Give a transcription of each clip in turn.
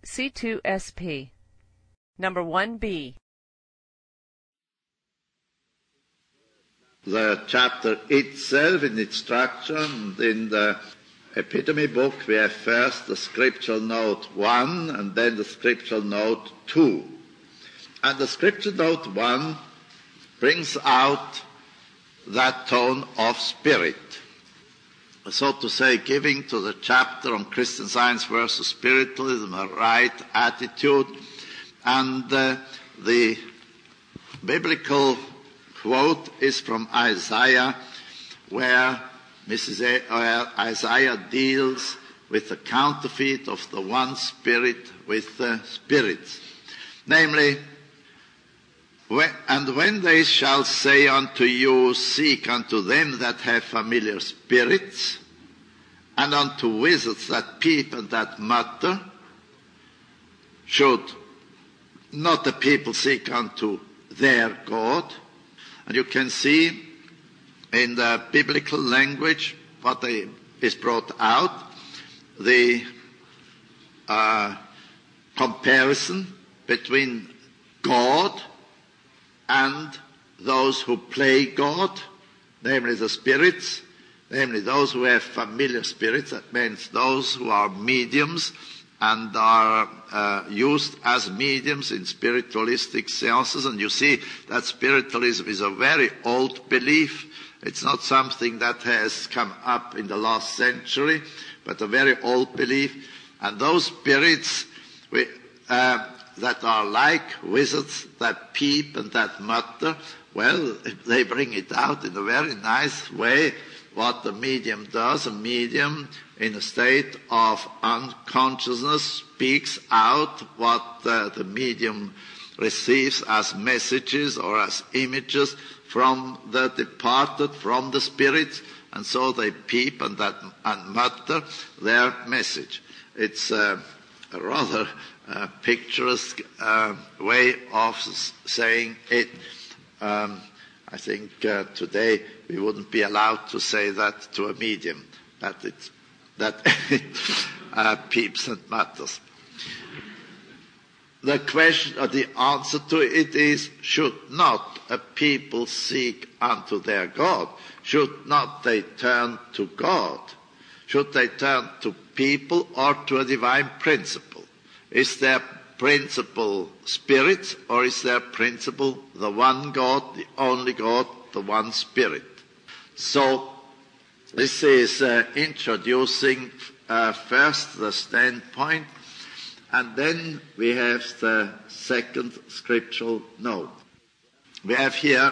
C2SP. Number 1B. The chapter itself in its structure, and in the epitome book we have first the scriptural note 1 and then the scriptural note 2. And the scriptural note 1 brings out that tone of spirit, so to say, giving to the chapter on Christian Science versus spiritualism a right attitude. And the biblical quote is from Isaiah, where Isaiah deals with the counterfeit of the one spirit with the spirits. Namely, and when they shall say unto you, seek unto them that have familiar spirits, and unto wizards that peep and that mutter, should not the people seek unto their God? And you can see in the biblical language what is brought out, the comparison between God and those who play God, namely the spirits, namely those who have familiar spirits. That means those who are mediums and are used as mediums in spiritualistic seances. And you see that spiritualism is a very old belief. It's not something that has come up in the last century, but a very old belief. And those spirits that are like wizards that peep and that mutter, well, they bring it out in a very nice way what the medium does. A medium in a state of unconsciousness speaks out what the medium receives as messages or as images from the departed, from the spirits, and so they peep and mutter their message. It's a rather picturesque way of saying it. I think today we wouldn't be allowed to say that to a medium, that it peeps and mutters. The question, or the answer to it is, should not a people seek unto their God? Should not they turn to God? Should they turn to people or to a divine principle? Is their principle spirits, or is their principle the one God, the only God, the one Spirit? So this is introducing first the standpoint, and then we have the second scriptural note. We have here,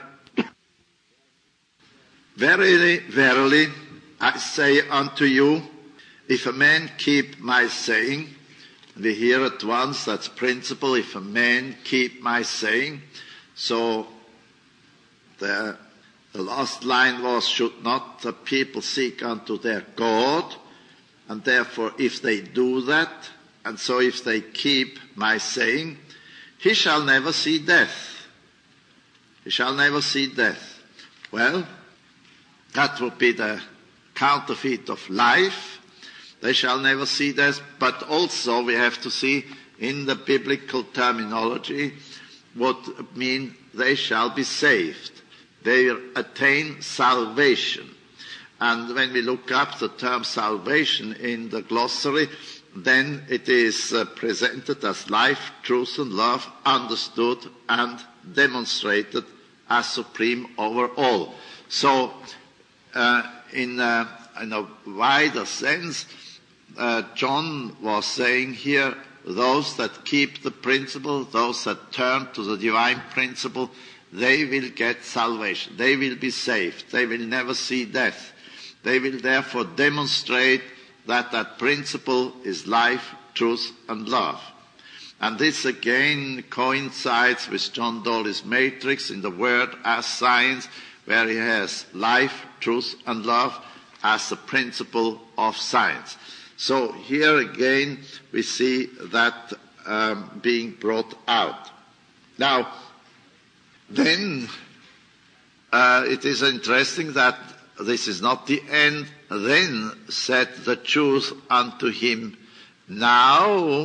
verily, verily, I say unto you, if a man keep my saying, we hear at once that's principle, if a man keep my saying. So the last line was, should not the people seek unto their God? And therefore, if they do that, and so if they keep my saying, he shall never see death. He shall never see death. Well, that would be the counterfeit of life. They shall never see death, but also we have to see in the biblical terminology what mean they shall be saved. They will attain salvation. And when we look up the term salvation in the glossary, then it is presented as life, truth and love, understood and demonstrated as supreme over all. So in a wider sense, John was saying here, those that keep the principle, those that turn to the divine principle, they will get salvation. They will be saved. They will never see death. They will therefore demonstrate that that principle is life, truth and love. And this again coincides with John Dawley's matrix in the Word as science, where he has life, truth and love as the principle of science. So here again we see that being brought out. Now, then it is interesting that this is not the end. Then said the Jews unto him, now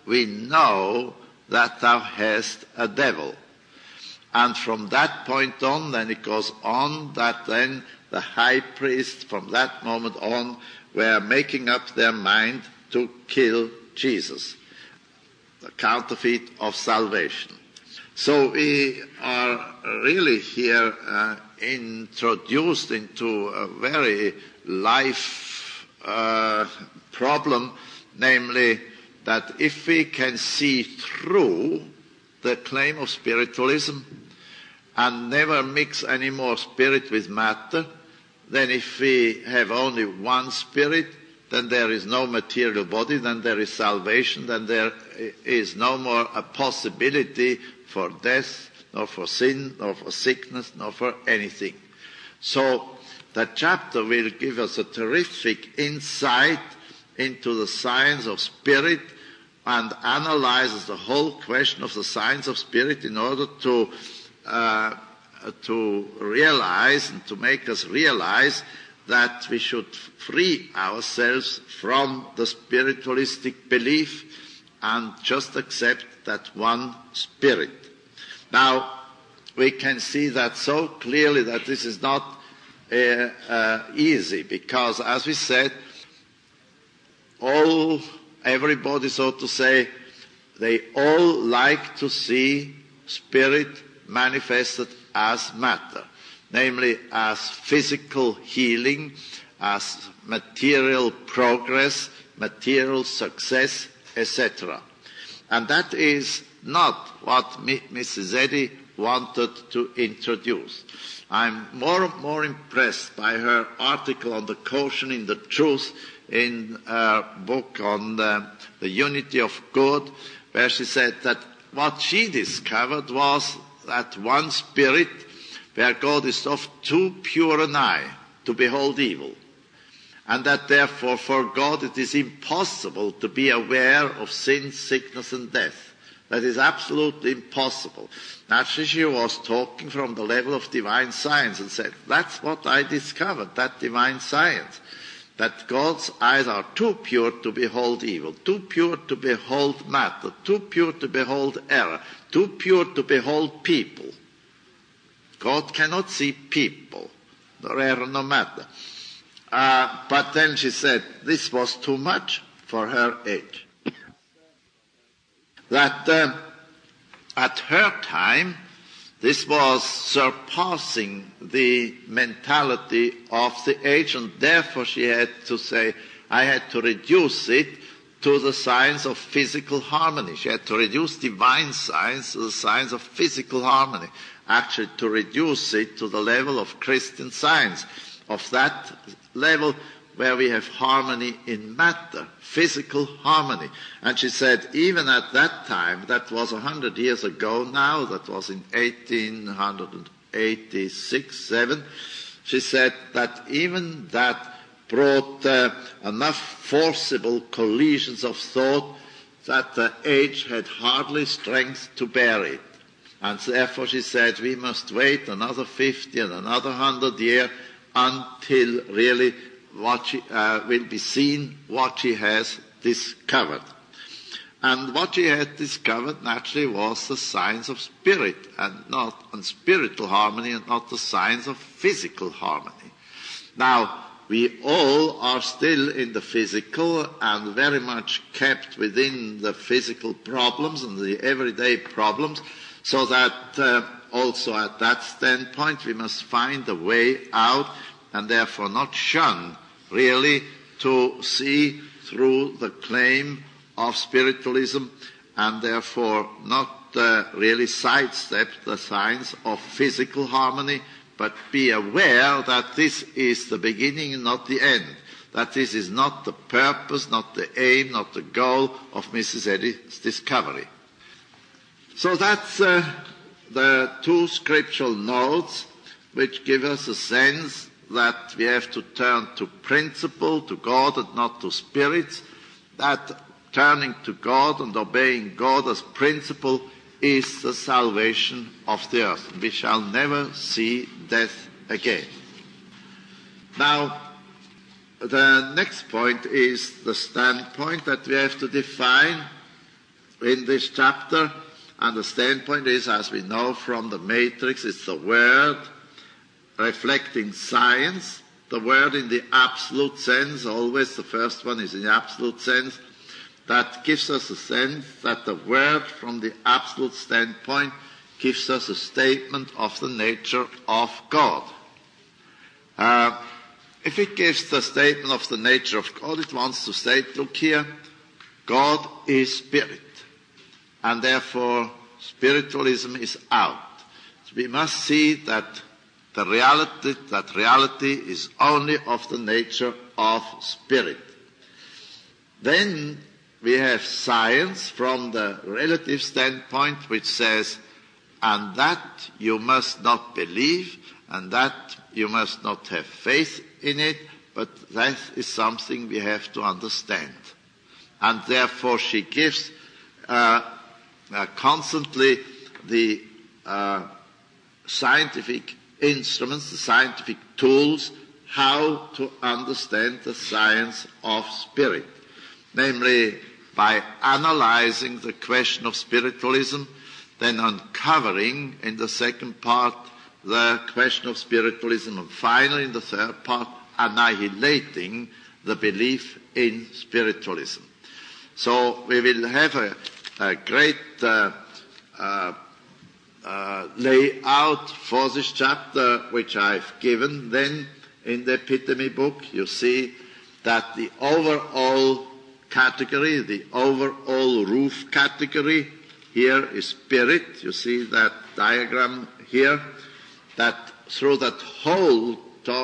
we know that thou hast a devil. And from that point on, then it goes on that then the high priest from that moment on were making up their mind to kill Jesus, the counterfeit of salvation. So we are really here introduced into a very life problem, namely that if we can see through the claim of spiritualism and never mix any more spirit with matter, then if we have only one spirit, then there is no material body, then there is salvation, then there is no more a possibility for death, nor for sin, nor for sickness, nor for anything. So that chapter will give us a terrific insight into the science of spirit and analyzes the whole question of the science of spirit in order to realize and to make us realize that we should free ourselves from the spiritualistic belief and just accept that one spirit. Now, we can see that so clearly that this is not easy, because, as we said, everybody, so to say, they all like to see spirit manifested as matter, namely as physical healing, as material progress, material success, etc. And that is not what Mrs. Eddy wanted to introduce. I'm more and more impressed by her article on the quotient in the truth in her book on the unity of good, where she said that what she discovered was that one spirit where God is of too pure an eye to behold evil, and that therefore for God it is impossible to be aware of sin, sickness and death. That is absolutely impossible. Naturally, she was talking from the level of divine science and said, that's what I discovered, that divine science, that God's eyes are too pure to behold evil, too pure to behold matter, too pure to behold error, too pure to behold people. God cannot see people, nor error, nor matter. But then she said this was too much for her age. That at her time, this was surpassing the mentality of the age, and therefore she had to say, I had to reduce it to the science of physical harmony. She had to reduce divine science to the science of physical harmony, actually to reduce it to the level of Christian science, of that level where we have harmony in matter, physical harmony. And she said, even at that time, that was 100 years ago now, that was in 1886-7, she said that even that brought enough forcible collisions of thought that the age had hardly strength to bear it. And therefore she said, we must wait another 50 and another 100 years until really what she, will be seen, what she has discovered. And what she had discovered naturally was the science of spirit and spiritual harmony, and not the science of physical harmony. Now, we all are still in the physical and very much kept within the physical problems and the everyday problems, so that also at that standpoint we must find a way out, and therefore not shun really to see through the claim of spiritualism, and therefore not really sidestep the science of physical harmony, but be aware that this is the beginning and not the end, that this is not the purpose, not the aim, not the goal of Mrs. Eddy's discovery. So that's the two scriptural notes which give us a sense that we have to turn to principle, to God, and not to spirits, that turning to God and obeying God as principle is the salvation of the earth. We shall never see death again. Now, the next point is the standpoint that we have to define in this chapter. And the standpoint is, as we know from the matrix, it's the Word reflecting science. The Word in the absolute sense, always the first one is in the absolute sense. That gives us a sense that the Word from the absolute standpoint gives us a statement of the nature of God. If it gives the statement of the nature of God, it wants to state, look here, God is spirit. And therefore, spiritualism is out. So we must see that reality is only of the nature of spirit. Then we have science from the relative standpoint, which says, and that you must not believe, and that you must not have faith in it, but that is something we have to understand. And therefore she gives constantly the scientific instruments, the scientific tools, how to understand the science of spirit. Namely, by analyzing the question of spiritualism, then uncovering in the second part the question of spiritualism, and finally in the third part, annihilating the belief in spiritualism. So we will have a great layout for this chapter, which I've given then in the epitome book. You see that the overall category, the overall roof category, here is spirit. You see that diagram here, that through that whole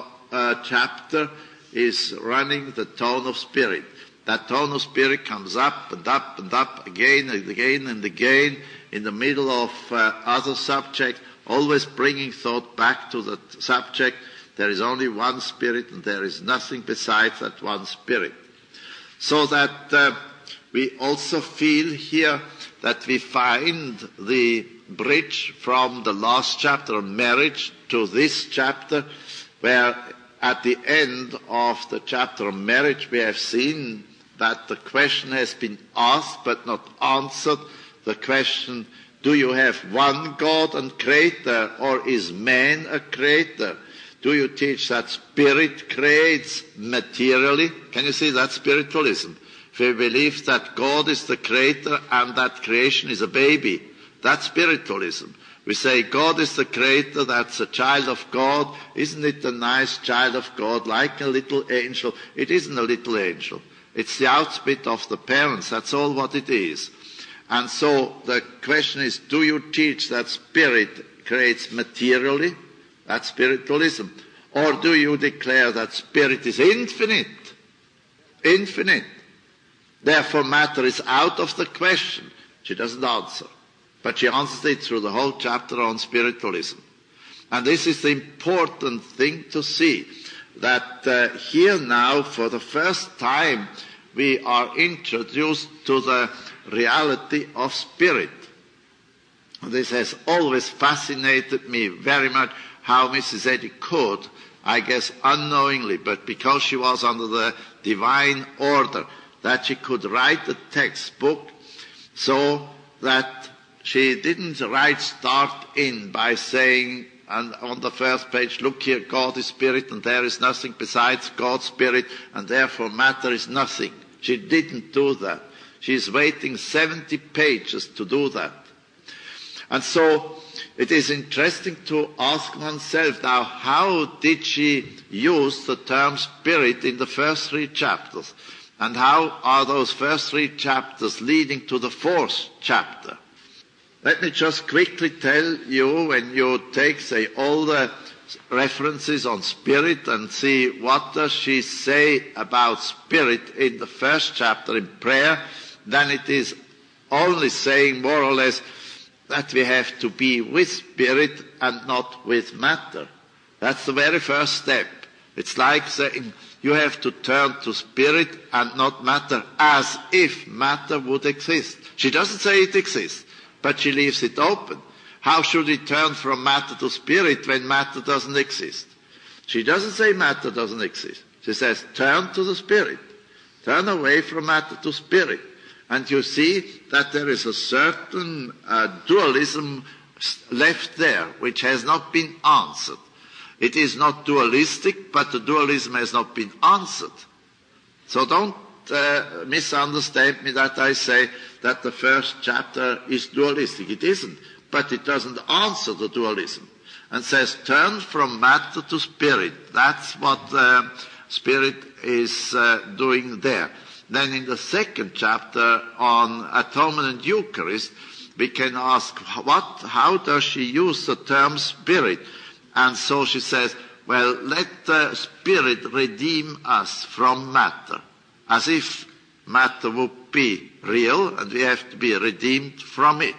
chapter is running the tone of spirit. That tone of spirit comes up and up and up again and again and again in the middle of other subjects, always bringing thought back to the subject. There is only one spirit and there is nothing besides that one spirit. So that we also feel here that we find the bridge from the last chapter on marriage to this chapter, where at the end of the chapter on marriage we have seen that the question has been asked but not answered. The question, do you have one God and creator, or is man a creator? Do you teach that spirit creates materially? Can you see that spiritualism? If we believe that God is the creator and that creation is a baby, that's spiritualism. We say God is the creator, that's a child of God. Isn't it a nice child of God, like a little angel? It isn't a little angel. It's the outspit of the parents. That's all what it is. And so the question is, do you teach that spirit creates materially? That's spiritualism. Or do you declare that spirit is infinite? Infinite. Therefore matter is out of the question. She doesn't answer. But she answers it through the whole chapter on spiritualism. And this is the important thing to see, that here now, for the first time, we are introduced to the reality of spirit. This has always fascinated me very much, how Mrs. Eddy could, I guess unknowingly, but because she was under the divine order, that she could write a textbook so that she didn't write start in by saying, and on the first page, look here, God is spirit and there is nothing besides God's spirit, and therefore matter is nothing. She didn't do that. She's waiting 70 pages to do that. And so it is interesting to ask oneself now, how did she use the term spirit in the first 3 chapters? And how are those first 3 chapters leading to the 4th chapter? Let me just quickly tell you, when you take, say, all the references on spirit and see what does she say about spirit in the first chapter in prayer, then it is only saying more or less that we have to be with spirit and not with matter. That's the very first step. It's like saying you have to turn to spirit and not matter, as if matter would exist. She doesn't say it exists, but she leaves it open. How should we turn from matter to spirit when matter doesn't exist? She doesn't say matter doesn't exist. She says turn to the spirit. Turn away from matter to spirit. And you see that there is a certain dualism left there, which has not been answered. It is not dualistic, but the dualism has not been answered. So don't misunderstand me that I say that the first chapter is dualistic. It isn't, but it doesn't answer the dualism. And says, turn from matter to spirit. That's what spirit is doing there. Then in the second chapter on atonement and Eucharist, we can ask, how does she use the term spirit? And so she says, well, let the spirit redeem us from matter, as if matter would be real and we have to be redeemed from it.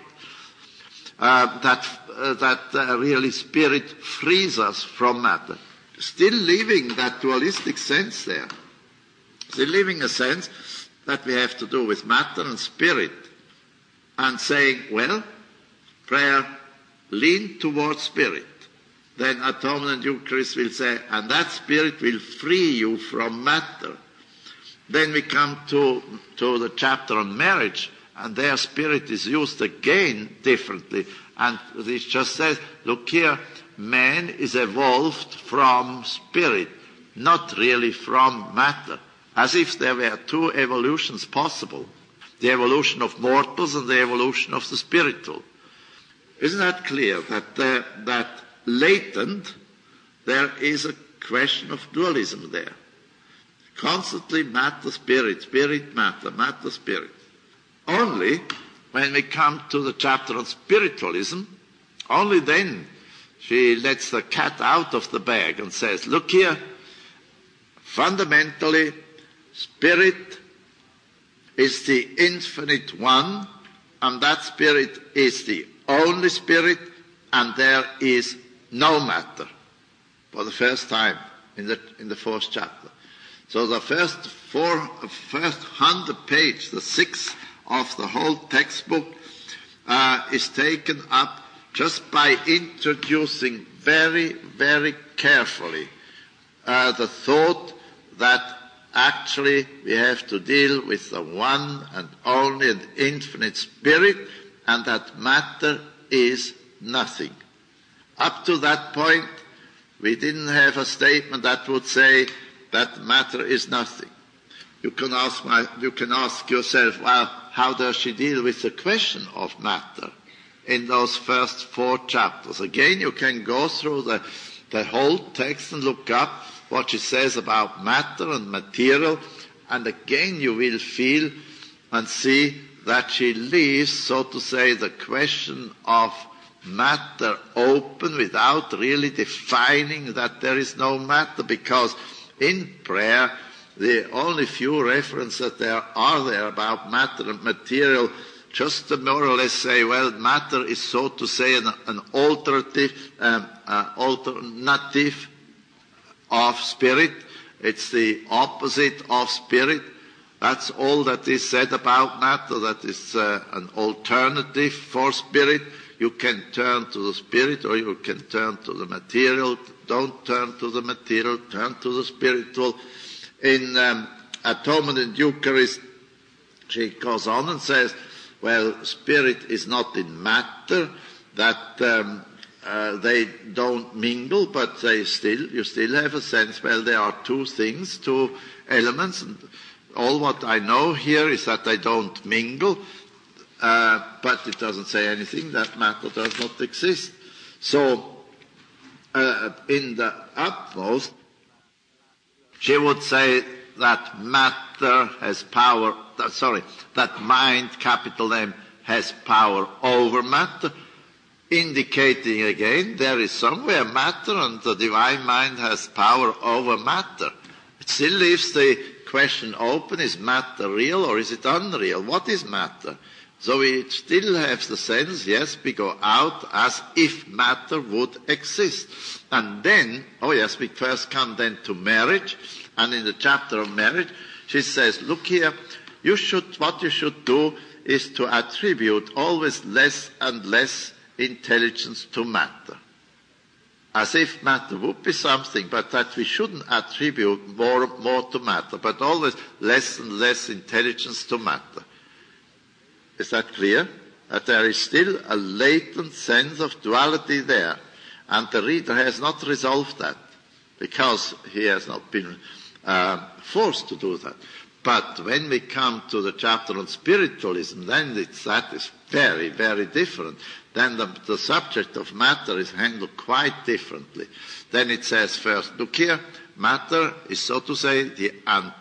That really spirit frees us from matter. Still leaving that dualistic sense there. Still leaving a sense that we have to do with matter and spirit. And saying, well, prayer, lean towards spirit. Then atonement and Eucharist will say, and that spirit will free you from matter. Then we come to the chapter on marriage, and their spirit is used again differently. And it just says, look here, man is evolved from spirit, not really from matter. As if there were two evolutions possible. The evolution of mortals and the evolution of the spiritual. Isn't that clear? That latent, there is a question of dualism there. Constantly matter, spirit, spirit, matter, matter, spirit. Only when we come to the chapter on spiritualism, only then she lets the cat out of the bag and says, look here, fundamentally, spirit is the infinite one, and that spirit is the only spirit, and there is no matter, for the first time in the fourth chapter. So the first 100 pages, the sixth of the whole textbook, is taken up just by introducing very, very carefully the thought that actually we have to deal with the one and only and infinite spirit, and that matter is nothing. Up to that point, we didn't have a statement that would say that matter is nothing. You can ask yourself, well, how does she deal with the question of matter in those first 4 chapters? Again, you can go through the whole text and look up what she says about matter and material, and again you will feel and see that she leaves, so to say, the question of matter open without really defining that there is no matter, because in prayer the only few references that there are there about matter and material just to more or less say, well, matter is, so to say, an alternative of spirit. It's the opposite of spirit. That's all that is said about matter. That is an alternative for spirit. You can turn to the spirit or you can turn to the material. Don't turn to the material, turn to the spiritual. In Atonement and Eucharist, she goes on and says, well, spirit is not in matter, that they don't mingle, but you still have a sense, well, there are two things, two elements, and all what I know here is that they don't mingle, but it doesn't say anything that matter does not exist. So, in the utmost, she would say that matter has power, that mind, capital M, has power over matter, indicating again there is somewhere matter and the divine mind has power over matter. It still leaves the question open, is matter real or is it unreal? What is matter? So we still have the sense, yes, we go out as if matter would exist. And then, we first come then to marriage, and in the chapter of marriage, she says, look here, what you should do is to attribute always less and less intelligence to matter. As if matter would be something, but that we shouldn't attribute more to matter, but always less and less intelligence to matter. Is that clear? That there is still a latent sense of duality there. And the reader has not resolved that, because he has not been forced to do that. But when we come to the chapter on spiritualism, then that is very, very different. Then the subject of matter is handled quite differently. Then it says first, look here, matter is, so to say, the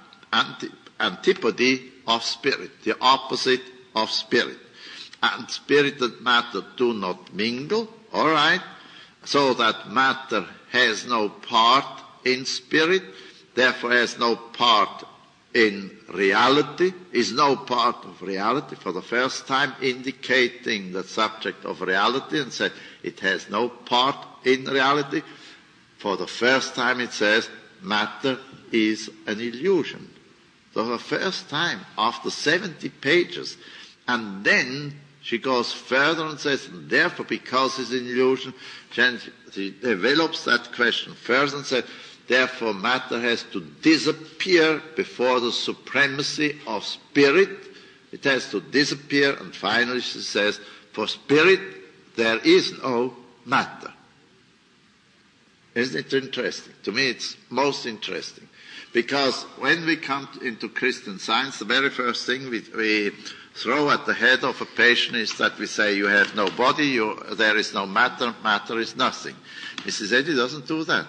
antipode of spirit, the opposite of spirit. And spirit and matter do not mingle, all right? So that matter has no part in spirit, therefore has no part in reality, is no part of reality, for the first time indicating the subject of reality, and said it has no part in reality. For the first time it says matter is an illusion. For the first time, after 70 pages. And then she goes further and says, therefore, because it's an illusion, she develops that question first and says, therefore, matter has to disappear before the supremacy of spirit. It has to disappear. And finally, she says, for spirit, there is no matter. Isn't it interesting? To me, it's most interesting. Because when we come into Christian Science, the very first thing we throw at the head of a patient is that we say, you have no body, there is no matter, matter is nothing. Mrs. Eddy doesn't do that.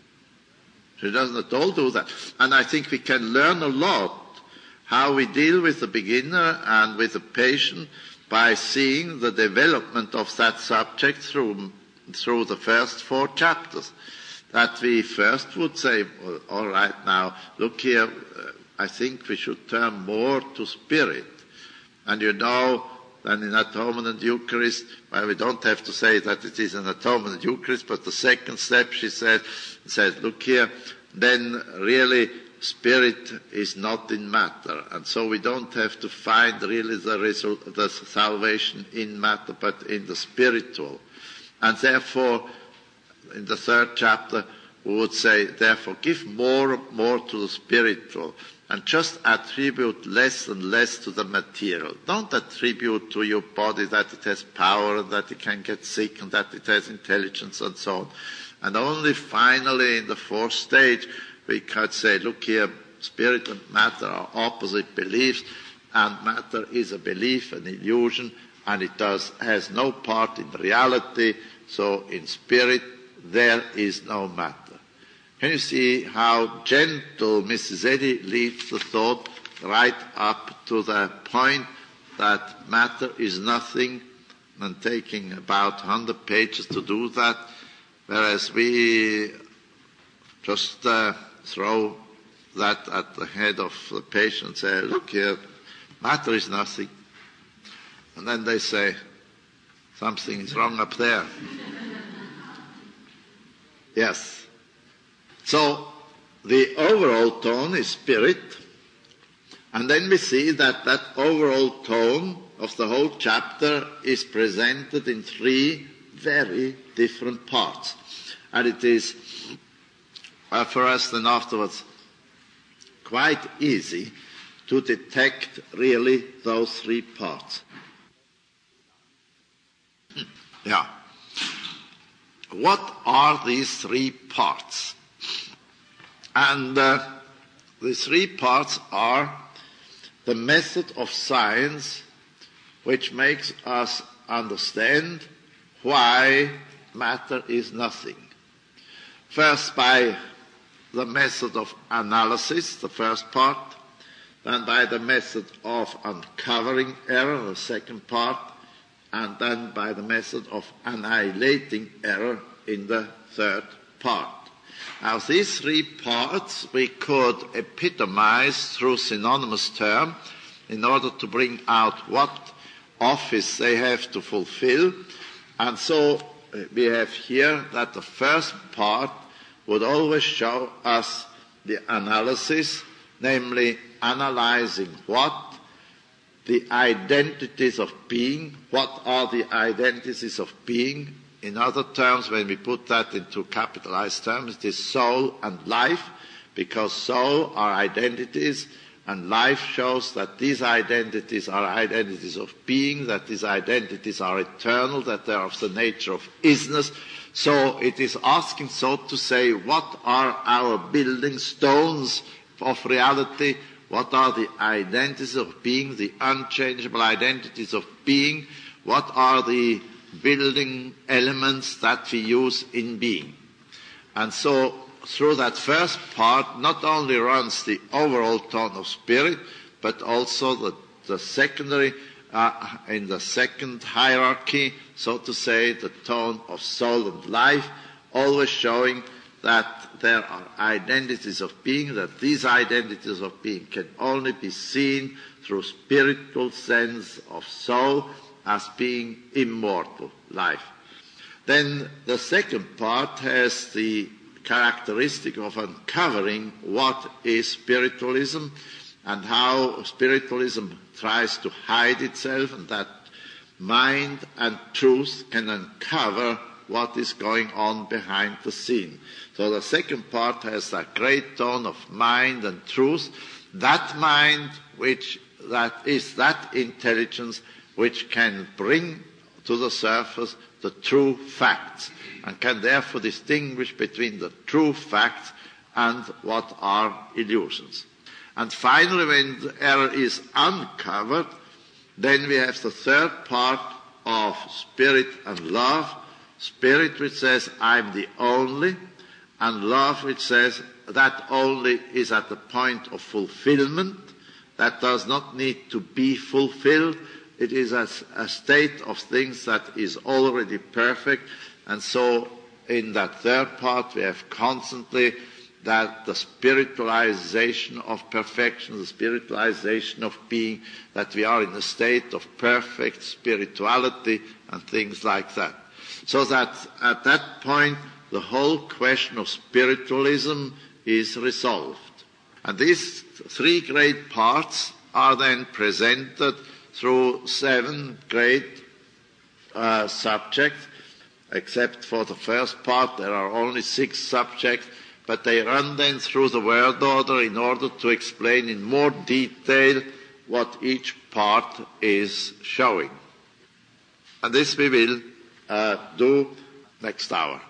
She doesn't at all do that. And I think we can learn a lot how we deal with the beginner and with the patient by seeing the development of that subject through the first 4 chapters. That we first would say, well, all right, now, look here, I think we should turn more to spirit. And you know, then in Atonement and Eucharist, well, we don't have to say that it is an Atonement and Eucharist, but the second step, she says, look here, then really spirit is not in matter. And so we don't have to find really the salvation in matter, but in the spiritual. And therefore, in the 3rd chapter, we would say, therefore, give more and more to the spiritual, and just attribute less and less to the material. Don't attribute to your body that it has power, and that it can get sick, and that it has intelligence, and so on. And only finally, in the 4th stage, we could say, look here, spirit and matter are opposite beliefs, and matter is a belief, an illusion, and it has no part in reality, so in spirit, there is no matter. Can you see how gentle Mrs. Eddy leads the thought right up to the point that matter is nothing, and taking about 100 pages to do that, whereas we just throw that at the head of the patient and say, look here, matter is nothing. And then they say, something is wrong up there. Yes. So the overall tone is spirit, and then we see that that overall tone of the whole chapter is presented in 3 very different parts. And it is for us then afterwards quite easy to detect really those 3 parts. Yeah. What are these 3 parts? And the 3 parts are the method of science which makes us understand why matter is nothing. First by the method of analysis, the first part, then by the method of uncovering error, the second part, and then by the method of annihilating error in the 3rd part. Now, these 3 parts we could epitomize through synonymous term in order to bring out what office they have to fulfill. And so we have here that the first part would always show us the analysis, namely analyzing what? The identities of being. What are the identities of being? In other terms, when we put that into capitalized terms, it is soul and life, because soul are identities And life shows that these identities are identities of being, that these identities are eternal, that they are of the nature of isness. So it is asking, so to say, what are our building stones of reality? What are the identities of being, the unchangeable identities of being? What are the building elements that we use in being? And so through that first part not only runs the overall tone of spirit, but also the secondary, in the second hierarchy, so to say, the tone of soul and life, always showing that there are identities of being, that these identities of being can only be seen through spiritual sense of soul as being immortal life. Then the second part has the characteristic of uncovering what is spiritualism and how spiritualism tries to hide itself, and that mind and truth can uncover what is going on behind the scene. So the second part has that great tone of mind and truth, that mind that is that intelligence which can bring to the surface the true facts, and can therefore distinguish between the true facts and what are illusions. And finally, when the error is uncovered, then we have the third part of spirit and love. Spirit which says, I'm the only, and love which says, that only is at the point of fulfillment. That does not need to be fulfilled. It is a state of things that is already perfect. And so in that third part we have constantly that the spiritualization of perfection, the spiritualization of being, that we are in a state of perfect spirituality and things like that. So that at that point the whole question of spiritualism is resolved. And these three great parts are then presented through 7 great subjects. Except for the first part, there are only 6 subjects, but they run then through the word order in order to explain in more detail what each part is showing. And this we will do next hour.